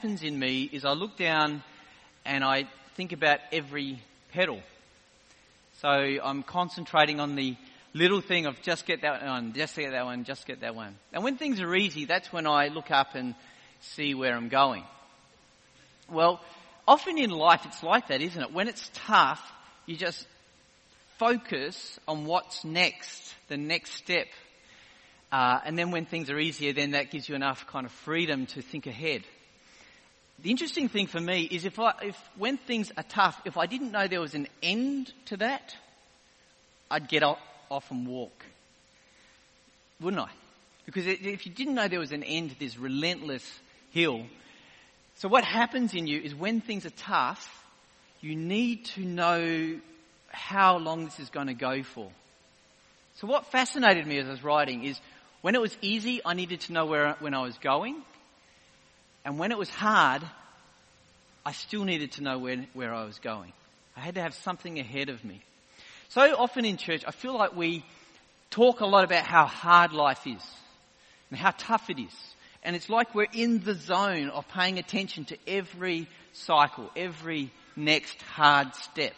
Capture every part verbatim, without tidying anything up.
happens in me is I look down and I think about every pedal. So I'm concentrating on the little thing of just get that one, just get that one, just get that one. And when things are easy, that's when I look up and see where I'm going. Well, often in life it's like that, isn't it? When it's tough, you just focus on what's next, the next step. Uh, and then when things are easier, then that gives you enough kind of freedom to think ahead. The interesting thing for me is if I, if when things are tough, if I didn't know there was an end to that, I'd get off, off and walk. Wouldn't I? Because if you didn't know there was an end to this relentless hill, so what happens in you is when things are tough, you need to know how long this is going to go for. So what fascinated me as I was writing is when it was easy, I needed to know where when I was going. And when it was hard, I still needed to know where, where I was going. I had to have something ahead of me. So often in church, I feel like we talk a lot about how hard life is and how tough it is. And it's like we're in the zone of paying attention to every cycle, every next hard step.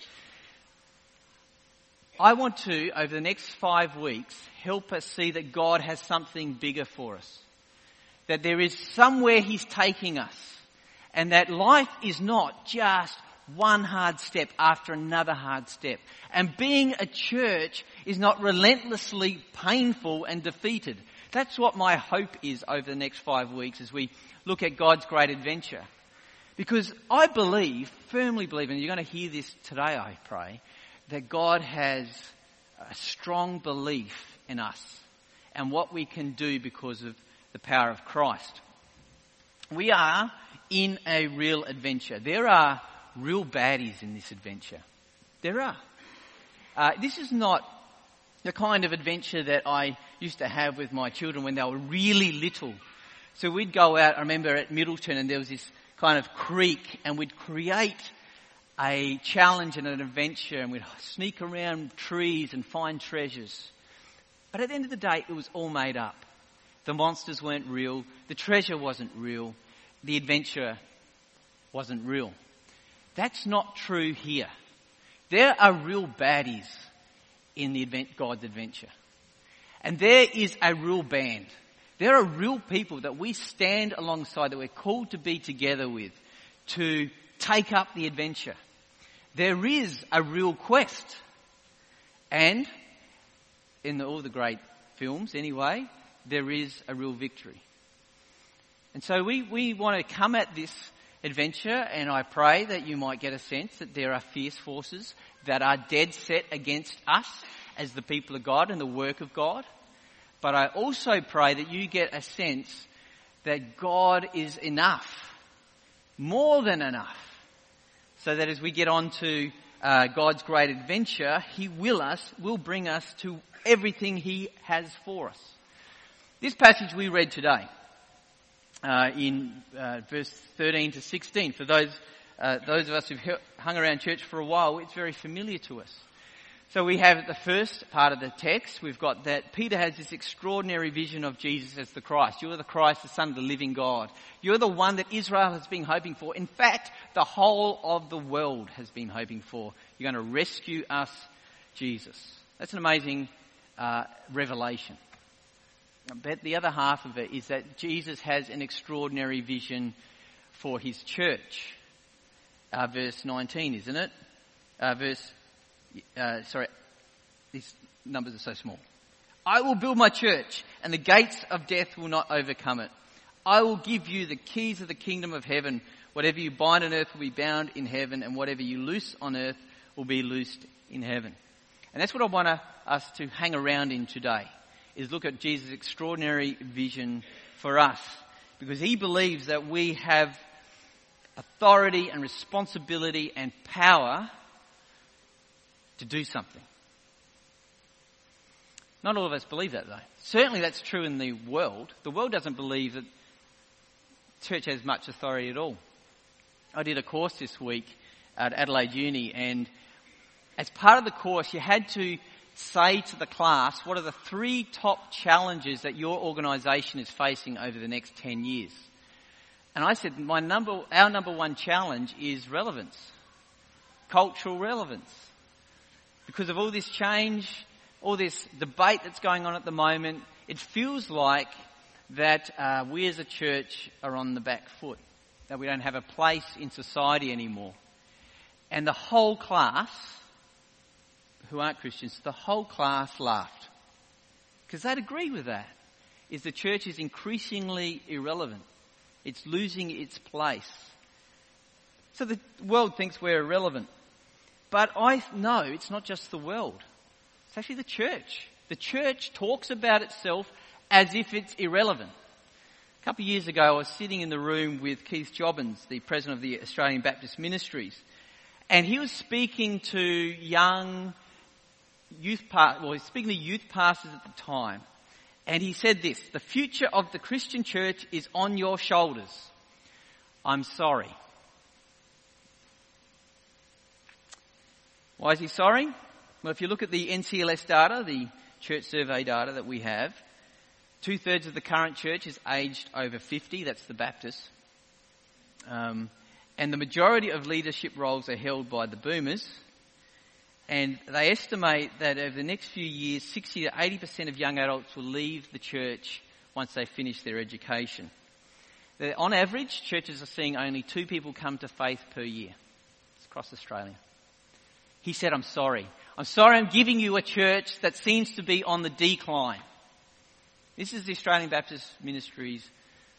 I want to, over the next five weeks, help us see that God has something bigger for us. That there is somewhere He's taking us. And that life is not just one hard step after another hard step. And being a church is not relentlessly painful and defeated. That's what my hope is over the next five weeks as we look at God's great adventure. Because I believe, firmly believe, and you're going to hear this today, I pray, that God has a strong belief in us and what we can do because of the power of Christ. We are in a real adventure. There are real baddies in this adventure. There are. Uh, this is not the kind of adventure that I used to have with my children when they were really little. So we'd go out, I remember at Middleton, and there was this kind of creek, and we'd create a challenge and an adventure, and we'd sneak around trees and find treasures. But at the end of the day, it was all made up. The monsters weren't real. The treasure wasn't real. The adventure wasn't real. That's not true here. There are real baddies in the event, God's adventure. And there is a real band. There are real people that we stand alongside, that we're called to be together with, to take up the adventure. There is a real quest. And in the, all the great films anyway, there is a real victory. And so we, we want to come at this adventure, and I pray that you might get a sense that there are fierce forces that are dead set against us as the people of God and the work of God. But I also pray that you get a sense that God is enough, more than enough, so that as we get on to uh, God's great adventure, He will us, will bring us to everything He has for us. This passage we read today, uh, in uh, verse thirteen to sixteen, for those uh, those of us who've hung around church for a while, it's very familiar to us. So we have the first part of the text. We've got that Peter has this extraordinary vision of Jesus as the Christ. You are the Christ, the Son of the living God. You're the one that Israel has been hoping for. In fact, the whole of the world has been hoping for. You're going to rescue us, Jesus. That's an amazing uh, revelation. But the other half of it is that Jesus has an extraordinary vision for His church. Uh, verse nineteen, isn't it? Uh, verse Uh, sorry, these numbers are so small. I will build my church, and the gates of death will not overcome it. I will give you the keys of the kingdom of heaven. Whatever you bind on earth will be bound in heaven, and whatever you loose on earth will be loosed in heaven. And that's what I want to, us to hang around in today, is look at Jesus' extraordinary vision for us. Because He believes that we have authority and responsibility and power to do something. Not all of us believe that, though. Certainly that's true in the world. The world doesn't believe that church has much authority at all. I did a course this week at Adelaide Uni, and as part of the course you had to say to the class, what are the three top challenges that your organisation is facing over the next ten years? And I said, my number, our number one challenge is relevance, cultural relevance. Because of all this change, all this debate that's going on at the moment, it feels like that uh, we as a church are on the back foot, that we don't have a place in society anymore. And the whole class, who aren't Christians, the whole class laughed. Because they'd agree with that, is the church is increasingly irrelevant. It's losing its place. So the world thinks we're irrelevant. But I know it's not just the world. It's actually the church. The church talks about itself as if it's irrelevant. A couple of years ago, I was sitting in the room with Keith Jobbins, the president of the Australian Baptist Ministries, and he was speaking to young youth pastors, well, he was speaking to youth pastors at the time, and he said this: the future of the Christian church is on your shoulders. I'm sorry. Why is he sorry? Well, if you look at the N C L S data, the church survey data that we have, two-thirds of the current church is aged over fifty. That's the Baptists. Um, and the majority of leadership roles are held by the boomers. And they estimate that over the next few years, sixty to eighty percent of young adults will leave the church once they finish their education. That on average, churches are seeing only two people come to faith per year. It's across Australia. He said, I'm sorry. I'm sorry I'm giving you a church that seems to be on the decline. This is the Australian Baptist Ministries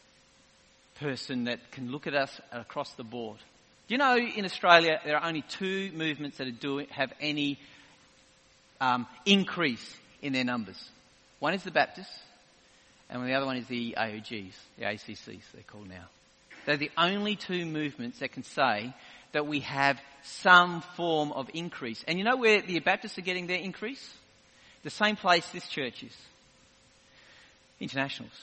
person that can look at us across the board. Do you know in Australia there are only two movements that are doing, have any um, increase in their numbers? One is the Baptists, and the other one is the A O Gs, the A C Cs they're called now. They're the only two movements that can say that we have some form of increase. And you know where the Baptists are getting their increase? The same place this church is. Internationals.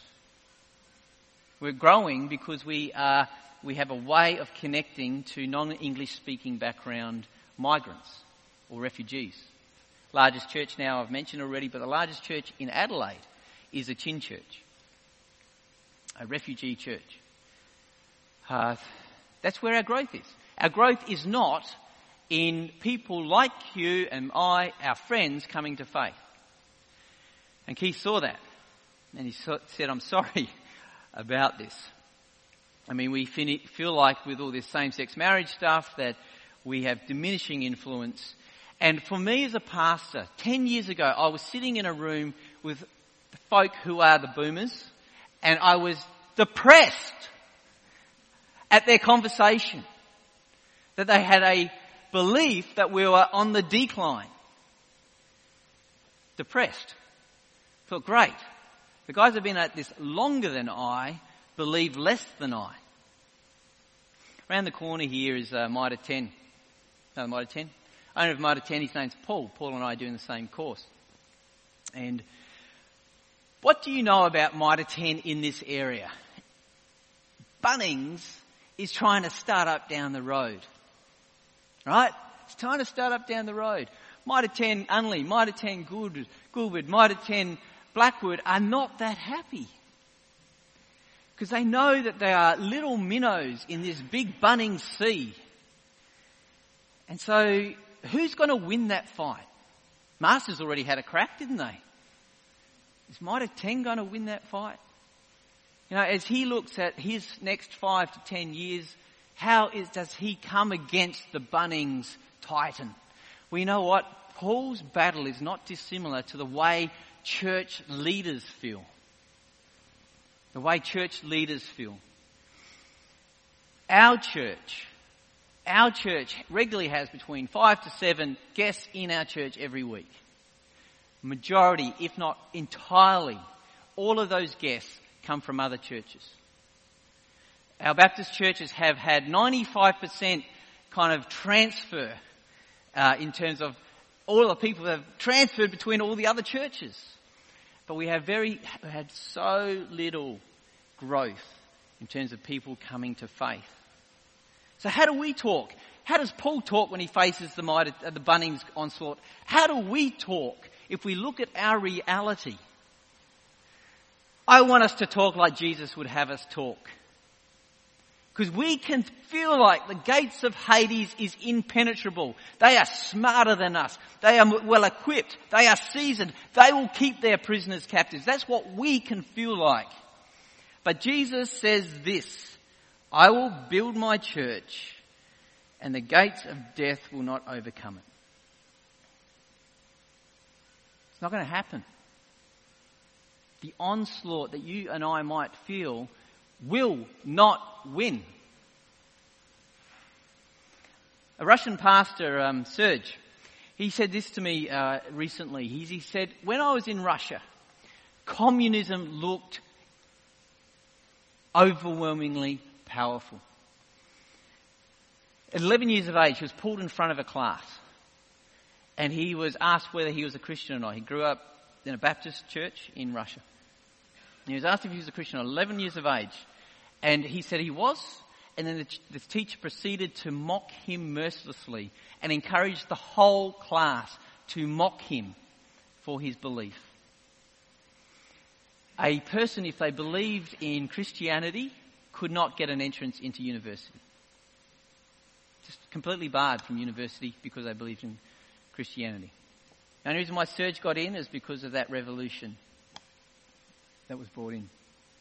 We're growing because we are, we have a way of connecting to non-English speaking background migrants or refugees. Largest church now I've mentioned already, but the largest church in Adelaide is a Chin church, a refugee church. Uh, that's where our growth is. Our growth is not in people like you and I, our friends, coming to faith. And Keith saw that. And he said, I'm sorry about this. I mean, we feel like with all this same-sex marriage stuff that we have diminishing influence. And for me as a pastor, ten years ago, I was sitting in a room with folk who are the boomers, and I was depressed at their conversation. That they had a belief that we were on the decline. Depressed. Felt great. The guys who have been at this longer than I believe less than I. Around the corner here is uh, Mitre ten. No, Mitre ten. Owner of Mitre ten, his name's Paul. Paul and I are doing the same course. And what do you know about Mitre ten in this area? Bunnings is trying to start up down the road. Right? It's trying to start up down the road. Mitre ten Unley, Mitre ten Good, Goulburn, Mitre ten Blackwood are not that happy. Because they know that they are little minnows in this big Bunnings sea. And so, who's going to win that fight? Masters already had a crack, didn't they? Is Mitre ten going to win that fight? You know, as he looks at his next five to ten years, how is, does he come against the Bunnings titan? Well, you know what? Paul's battle is not dissimilar to the way church leaders feel. The way church leaders feel. Our church, our church regularly has between five to seven guests in our church every week. Majority, if not entirely, all of those guests come from other churches. Our Baptist churches have had ninety-five percent kind of transfer uh, in terms of all the people that have transferred between all the other churches. But we have very had so little growth in terms of people coming to faith. So how do we talk? How does Paul talk when he faces the, the Bunnings onslaught? How do we talk if we look at our reality? I want us to talk like Jesus would have us talk. Because we can feel like the gates of Hades is impenetrable. They are smarter than us. They are well equipped. They are seasoned. They will keep their prisoners captives. That's what we can feel like. But Jesus says this, I will build my church and the gates of death will not overcome it. It's not going to happen. The onslaught that you and I might feel will not win. A Russian pastor, um, Serge, he said this to me uh, recently. He, he said, when I was in Russia, communism looked overwhelmingly powerful. At eleven years of age, he was pulled in front of a class and he was asked whether he was a Christian or not. He grew up in a Baptist church in Russia. And he was asked if he was a Christian at eleven years of age. And he said he was. And then the, the teacher proceeded to mock him mercilessly and encouraged the whole class to mock him for his belief. A person, if they believed in Christianity, could not get an entrance into university. Just completely barred from university because they believed in Christianity. The only reason why Serge got in is because of that revolution that was brought in.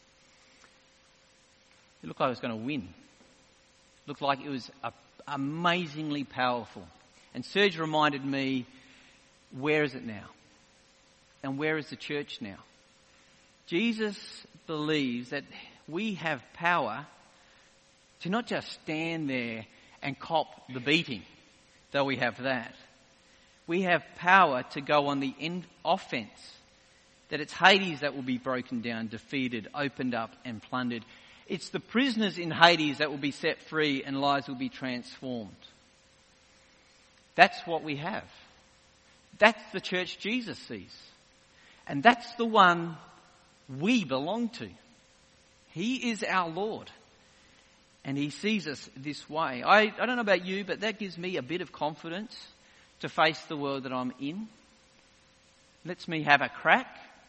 It looked like it was going to win. It looked like it was a, amazingly powerful. And Serge reminded me, where is it now? And where is the church now? Jesus believes that we have power to not just stand there and cop the beating, though we have that. We have power to go on the end offense. That it's Hades that will be broken down, defeated, opened up and plundered. It's the prisoners in Hades that will be set free and lives will be transformed. That's what we have. That's the church Jesus sees. And that's the one we belong to. He is our Lord. And he sees us this way. I, I don't know about you, but that gives me a bit of confidence to face the world that I'm in. Lets me have a crack.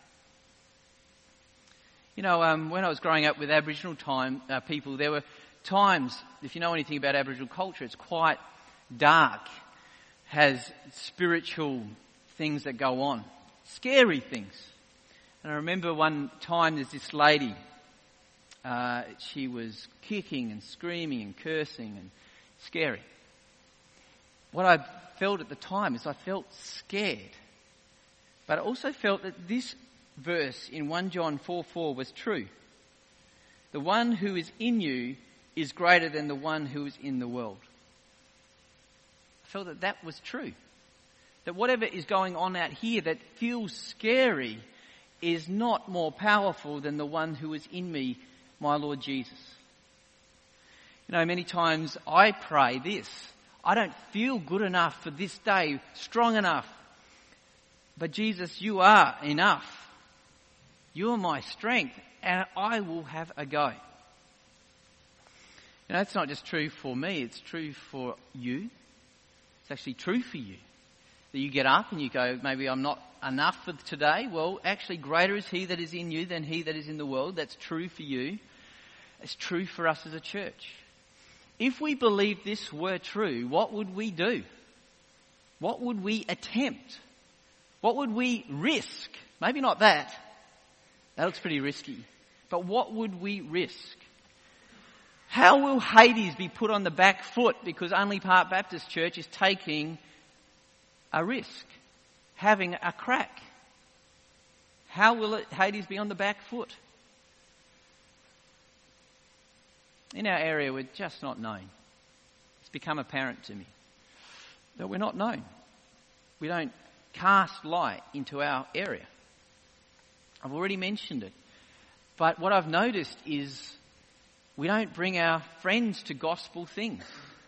You know, um, when I was growing up with Aboriginal time uh, people, there were times, if you know anything about Aboriginal culture, it's quite dark, has spiritual things that go on, scary things. And I remember one time there's this lady, uh, she was kicking and screaming and cursing and scary. What I felt at the time is I felt scared. But I also felt that this verse in First John four four was true. The one who is in you is greater than the one who is in the world. I felt that that was true. That whatever is going on out here that feels scary is not more powerful than the one who is in me, my Lord Jesus. You know, many times I pray this. I don't feel good enough for this day, strong enough. But Jesus, you are enough. You are my strength, and I will have a go. You know, it's not just true for me, it's true for you. It's actually true for you. That you get up and you go, maybe I'm not enough for today. Well, actually, greater is he that is in you than he that is in the world. That's true for you. It's true for us as a church. If we believed this were true, what would we do? What would we attempt? What would we risk? Maybe not that. That looks pretty risky. But what would we risk? How will Hades be put on the back foot because Only Part Baptist Church is taking a risk, having a crack? How will it, Hades be on the back foot? In our area, we're just not known. It's become apparent to me that we're not known. We don't cast light into our area. I've already mentioned it. But what I've noticed is we don't bring our friends to gospel things.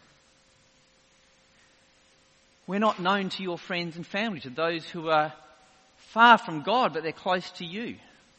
We're not known to your friends and family, to those who are far from God, but they're close to you.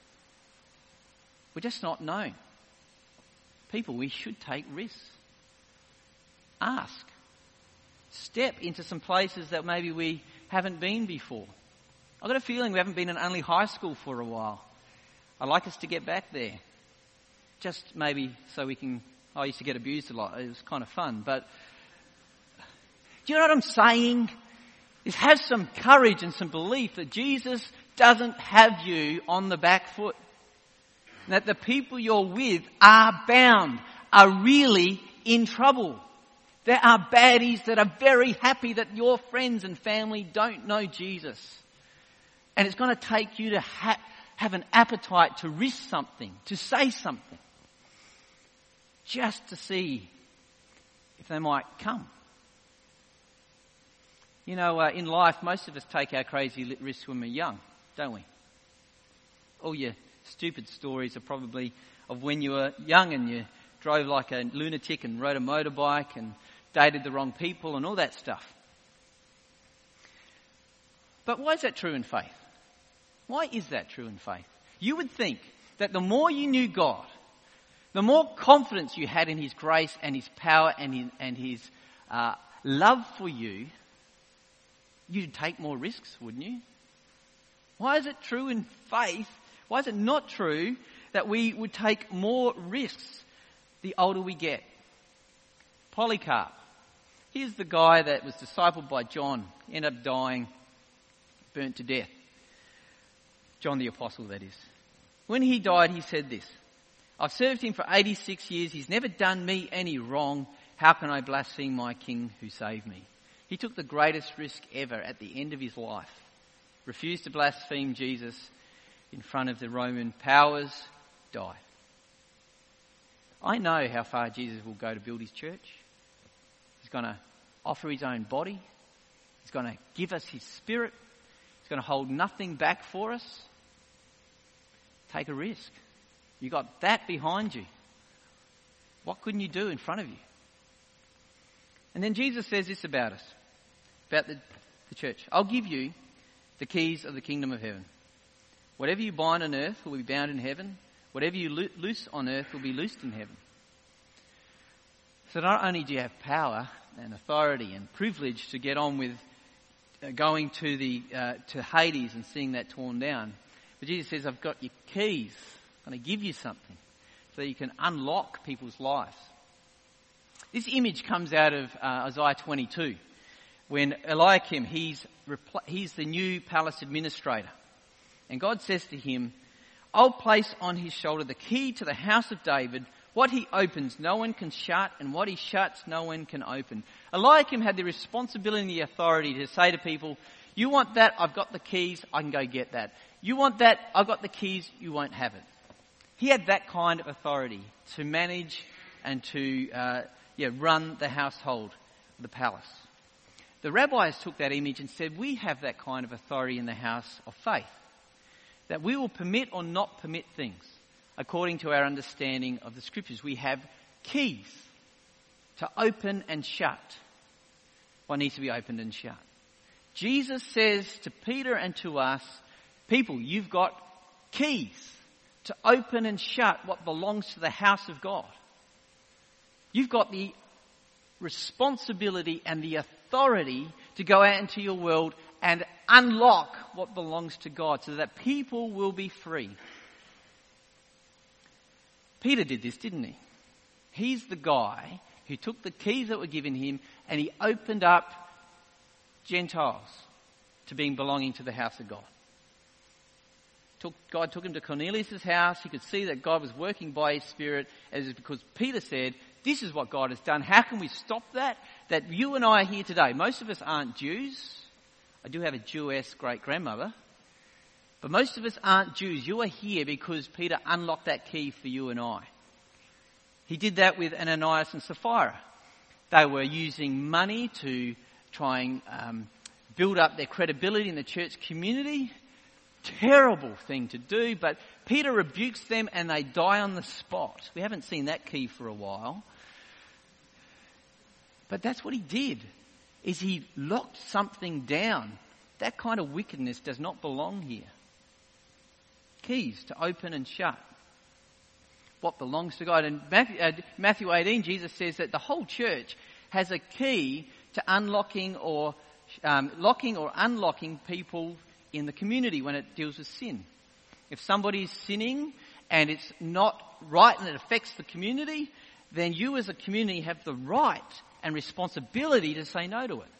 We're just not known. People, we should take risks. Ask. Step into some places that maybe we haven't been before. I've got a feeling we haven't been in Only High School for a while. I'd like us to get back there. Just maybe so we can I used to get abused a lot. It was kind of fun. But do you know what I'm saying? Is have some courage and some belief that Jesus doesn't have you on the back foot. That the people you're with are bound, are really in trouble. There are baddies that are very happy that your friends and family don't know Jesus. And it's going to take you to ha- have an appetite to risk something, to say something, just to see if they might come. You know, uh, in life, most of us take our crazy risks when we're young, don't we? All your stupid stories are probably of when you were young and you drove like a lunatic and rode a motorbike and dated the wrong people and all that stuff. But why is that true in faith? Why is that true in faith? You would think that the more you knew God, the more confidence you had in His grace and His power and His, and his uh, love for you, you'd take more risks, wouldn't you? Why is it true in faith? Why is it not true that we would take more risks the older we get? Polycarp. Here's the guy that was discipled by John, ended up dying, burnt to death. John the Apostle, that is. When he died, he said this, I've served him for eighty-six years. He's never done me any wrong. How can I blaspheme my King who saved me? He took the greatest risk ever at the end of his life. Refused to blaspheme Jesus in front of the Roman powers, died. I know how far Jesus will go to build his church. He's going to offer his own body. He's going to give us his spirit. He's going to hold nothing back for us. Take a risk. You got that behind you. What couldn't you do in front of you? And then Jesus says this about us, about the, the church. I'll give you the keys of the kingdom of heaven. Whatever you bind on earth will be bound in heaven. Whatever you lo- loose on earth will be loosed in heaven. So not only do you have power and authority and privilege to get on with uh, going to the uh, to Hades and seeing that torn down, but Jesus says, I've got your keys. I'm going to give you something so that you can unlock people's lives. This image comes out of uh, Isaiah twenty-two, when Eliakim, he's, repl- he's the new palace administrator. And God says to him, I'll place on his shoulder the key to the house of David. What he opens, no one can shut, and what he shuts, no one can open. Eliakim had the responsibility and the authority to say to people, you want that, I've got the keys, I can go get that. You want that, I've got the keys, you won't have it. He had that kind of authority to manage and to uh, yeah, run the household, the palace. The rabbis took that image and said, we have that kind of authority in the house of faith. That we will permit or not permit things according to our understanding of the scriptures. We have keys to open and shut what needs to be opened and shut. Jesus says to Peter and to us, people, you've got keys to open and shut what belongs to the house of God. You've got the responsibility and the authority to go out into your world and unlock what belongs to God so that people will be free. Peter did this, didn't he? He's the guy who took the keys that were given him and he opened up Gentiles to being belonging to the house of God. Took, God took him to Cornelius' house. He could see that God was working by his Spirit, as because Peter said, this is what God has done. How can we stop that? That you and I are here today. Most of us aren't Jews. I do have a Jewess great-grandmother. But most of us aren't Jews. You are here because Peter unlocked that key for you and I. He did that with Ananias and Sapphira. They were using money to try and um, build up their credibility in the church community. Terrible thing to do, but Peter rebukes them and they die on the spot. We haven't seen that key for a while. But that's what he did, is he locked something down. That kind of wickedness does not belong here. Keys to open and shut what belongs to God. And Matthew, uh, Matthew eighteen, Jesus says that the whole church has a key to unlocking or um, locking or unlocking people in the community when it deals with sin. If somebody's sinning and it's not right and it affects the community, then you as a community have the right and responsibility to say no to it.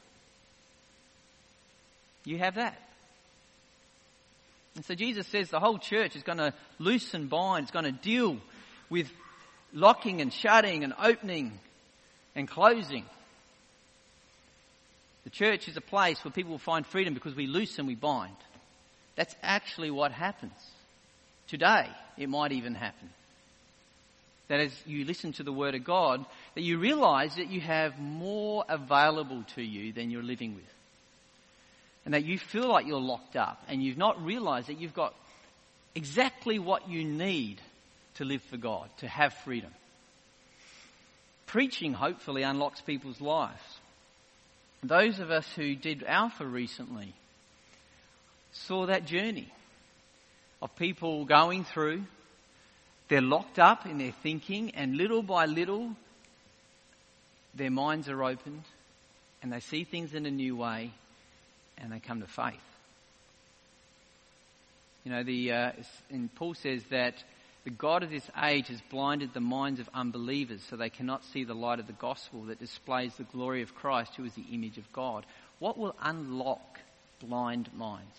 You have that. And so Jesus says the whole church is going to loose and bind, it's going to deal with locking and shutting and opening and closing. The church is a place where people will find freedom because we loose and we bind. That's actually what happens. Today, it might even happen. That as you listen to the Word of God, that you realise that you have more available to you than you're living with. And that you feel like you're locked up and you've not realised that you've got exactly what you need to live for God, to have freedom. Preaching hopefully unlocks people's lives. Those of us who did Alpha recently saw that journey of people going through. They're locked up in their thinking, and little by little their minds are opened and they see things in a new way and they come to faith. You know, the uh, and Paul says that the God of this age has blinded the minds of unbelievers so they cannot see the light of the gospel that displays the glory of Christ, who is the image of God. What will unlock blind minds?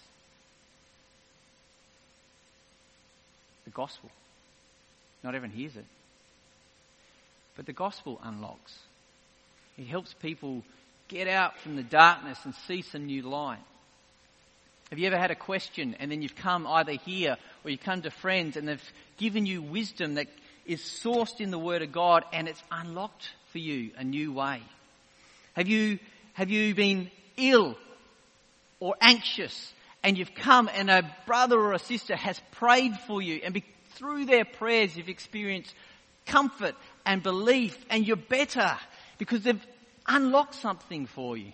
The gospel. Not everyone hears it. But the gospel unlocks. It helps people get out from the darkness and see some new light. Have you ever had a question and then you've come either here or you come to friends and they've given you wisdom that is sourced in the Word of God and it's unlocked for you a new way? Have you, have you been ill or anxious and you've come and a brother or a sister has prayed for you, and be, through their prayers you've experienced comfort and belief and you're better because they've unlocked something for you?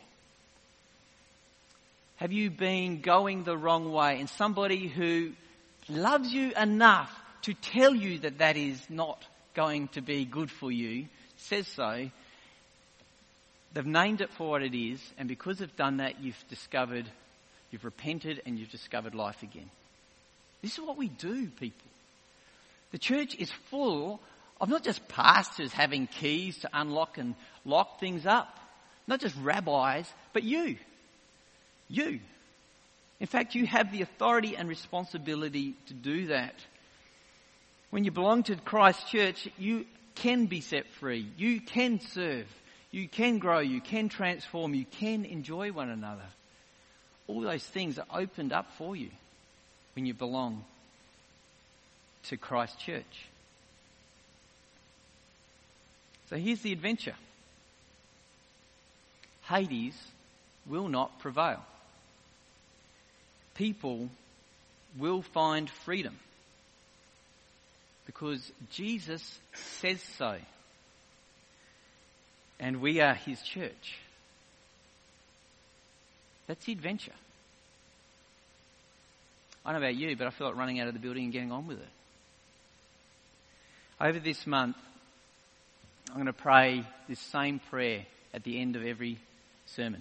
Have you been going the wrong way and somebody who loves you enough to tell you that that is not going to be good for you says so? They've named it for what it is, and because they've done that, you've discovered, you've repented and you've discovered life again. This is what we do, people. The church is full of not just pastors having keys to unlock and lock things up, not just rabbis, but you. You. In fact, you have the authority and responsibility to do that. When you belong to Christ's church, you can be set free. You can serve. You can grow. You can transform. You can enjoy one another. All those things are opened up for you when you belong to Christ's church. So here's the adventure. Hades will not prevail. People will find freedom because Jesus says so. And we are his church. That's the adventure. I don't know about you, but I feel like running out of the building and getting on with it. Over this month, I'm going to pray this same prayer at the end of every sermon.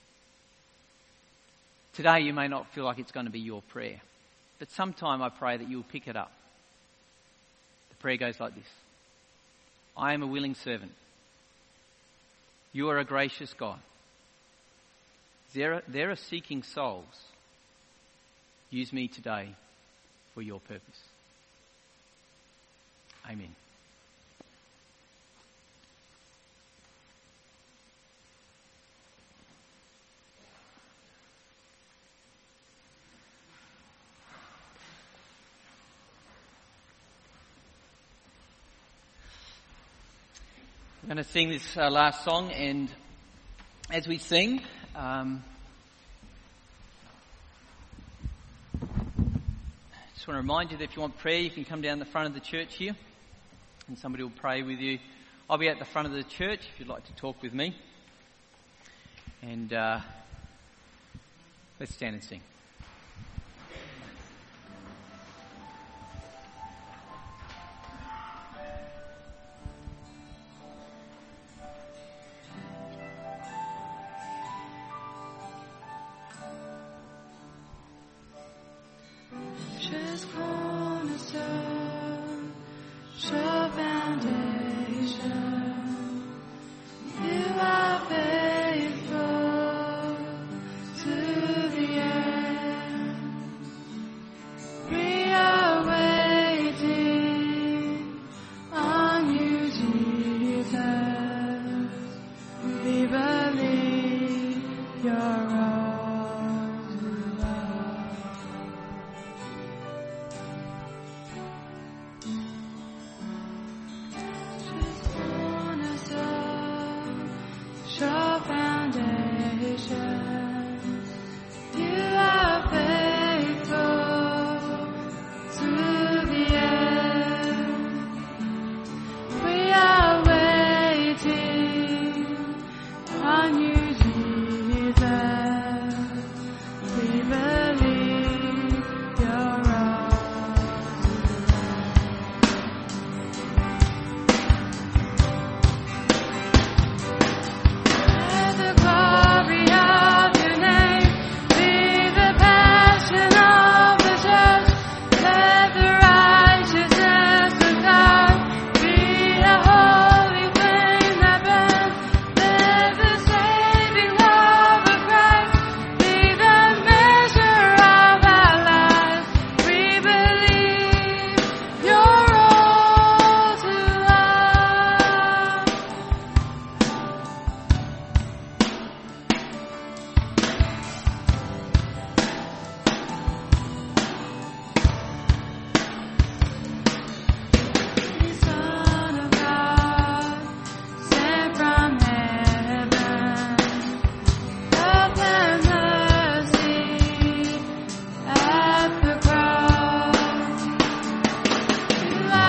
Today you may not feel like it's going to be your prayer, but sometime I pray that you'll pick it up. The prayer goes like this. I am a willing servant. You are a gracious God. There are, there are seeking souls. Use me today for your purpose. Amen. I'm going to sing this uh, last song, and as we sing, um, I just want to remind you that if you want prayer, you can come down the front of the church here, and somebody will pray with you. I'll be at the front of the church if you'd like to talk with me. And uh, let's stand and sing. Cornerstone, sure foundation. your